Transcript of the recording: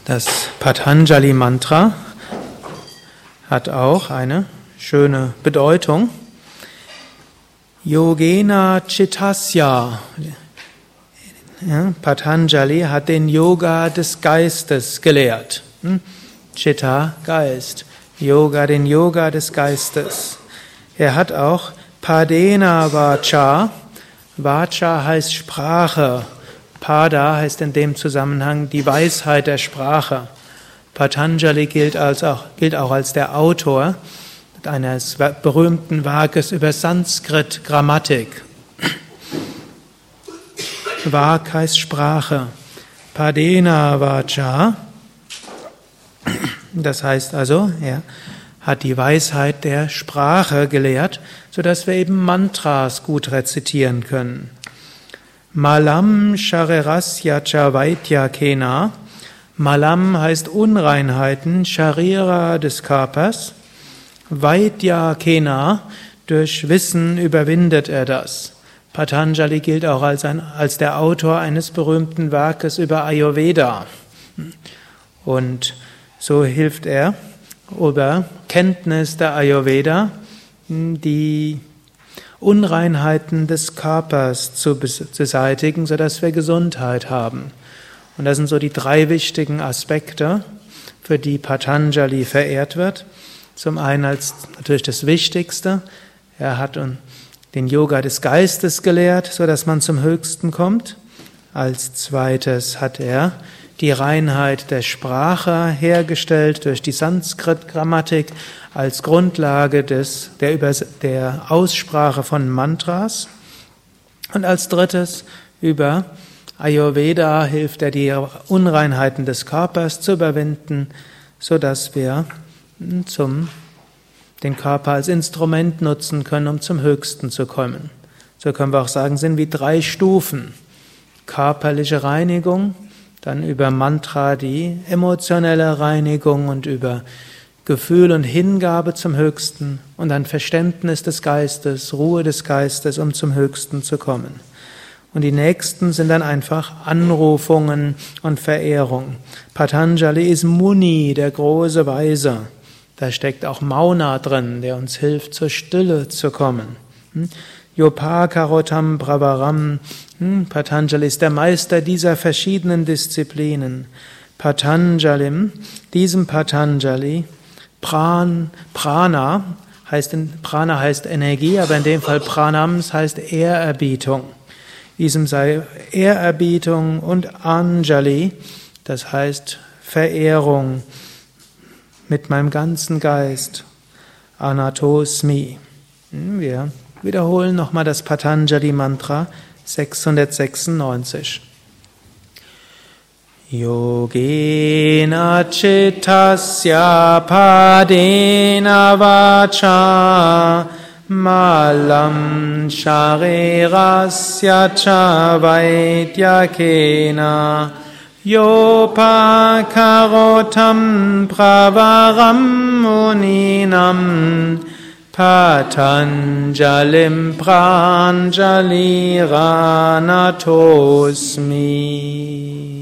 Das Patanjali-Mantra hat auch eine schöne Bedeutung. Yogena Chittasya. Ja, Patanjali hat den Yoga des Geistes gelehrt. Chitta, Geist. Yoga, den Yoga des Geistes. Er hat auch Padena Vacha. Vacha heißt Sprache. Pada heißt in dem Zusammenhang die Weisheit der Sprache. Patanjali gilt auch als der Autor eines berühmten Werkes über Sanskrit-Grammatik. Vak heißt Sprache. Padena Vacha. Das heißt also, er hat die Weisheit der Sprache gelehrt, sodass wir eben Mantras gut rezitieren können. Malam Sharirasya cha Vaidya Kena. Malam heißt Unreinheiten, Sharira des Körpers. Vaidya Kena, durch Wissen überwindet er das. Patanjali gilt auch als der Autor eines berühmten Werkes über Ayurveda. Und so hilft er über Kenntnis der Ayurveda, die Unreinheiten des Körpers zu beseitigen, sodass wir Gesundheit haben. Und das sind so die drei wichtigen Aspekte, für die Patanjali verehrt wird. Zum einen als natürlich das Wichtigste, er hat den Yoga des Geistes gelehrt, sodass man zum Höchsten kommt. Als zweites hat er die Reinheit der Sprache hergestellt durch die Sanskrit-Grammatik als Grundlage der Aussprache von Mantras. Und als drittes über Ayurveda hilft er, die Unreinheiten des Körpers zu überwinden, sodass wir den Körper als Instrument nutzen können, um zum Höchsten zu kommen. So können wir auch sagen, sind wie 3 Stufen. Körperliche Reinigung, dann über Mantra die emotionelle Reinigung und über Gefühl und Hingabe zum Höchsten und dann Verständnis des Geistes, Ruhe des Geistes, um zum Höchsten zu kommen. Und die nächsten sind dann einfach Anrufungen und Verehrung. Patanjali ist Muni, der große Weise. Da steckt auch Mauna drin, der uns hilft, zur Stille zu kommen. Yopakarotam Bravaram. Patanjali ist der Meister dieser verschiedenen Disziplinen. Diesem Patanjali, Prana heißt Energie, aber in dem Fall Pranams heißt Ehrerbietung. Diesem sei Ehrerbietung und Anjali, das heißt Verehrung mit meinem ganzen Geist. Anatosmi. Wir wiederholen nochmal das Patanjali-Mantra 696. Yogena Chittasya Padena Vacha Malam Sharirasya cha Vaidya Kena Yopakarotam Pravaram Muninam Patanjalim Pranjaliranatosmi.